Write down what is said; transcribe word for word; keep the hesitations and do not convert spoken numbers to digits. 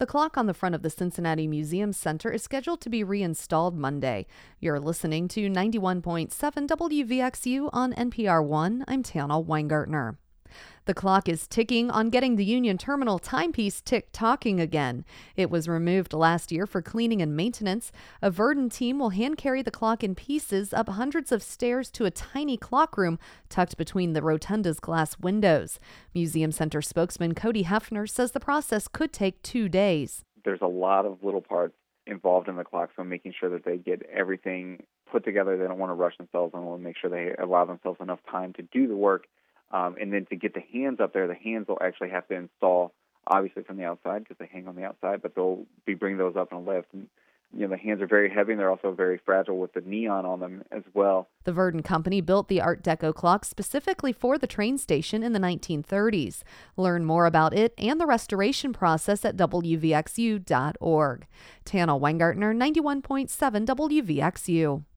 The clock on the front of the Cincinnati Museum Center is scheduled to be reinstalled Monday. You're listening to ninety-one point seven W V X U on N P R one. I'm Tana Weingartner. The clock is ticking on getting the Union Terminal timepiece tick-tocking again. It was removed last year for cleaning and maintenance. A Verdon team will hand-carry the clock in pieces up hundreds of stairs to a tiny clock room tucked between the rotunda's glass windows. Museum Center spokesman Cody Hefner says the process could take two days. There's a lot of little parts involved in the clock, so making sure that they get everything put together. They don't want to rush themselves and want to make sure they allow themselves enough time to do the work. Um, and then to get the hands up there, the hands will actually have to install, obviously from the outside because they hang on the outside, but they'll be bringing those up in a lift. And, you know, the hands are very heavy and they're also very fragile with the neon on them as well. The Verdon Company built the Art Deco clock specifically for the train station in the nineteen thirties. Learn more about it and the restoration process at W V X U dot org. Tana Weingartner, ninety-one point seven W V X U.